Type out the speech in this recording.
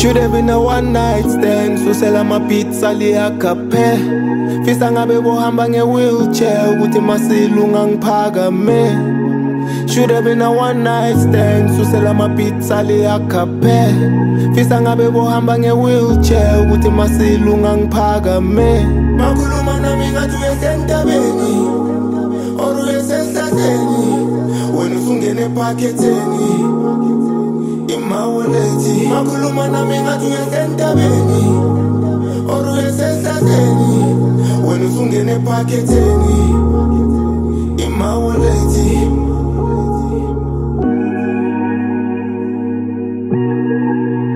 Should have been a one night stand. So sell my pizza liya kape. Fisa ngabe bohamba nge wheelchair ukuthi masilunga ngiphakame. Should have been a one night stand. So sell my pizza liya kape. Fisa ngabe bohamba nge wheelchair ukuthi masilunga ngiphakame. Makhuluma nami ngathi uyesentabeni or uyesenhlanzeni. Wena usungene ephaketheni imawoleti. Makhuluma nami ngathi uyesentabeni or uyesenhlanzeni. Wena usungene ephaketheni imawoleti.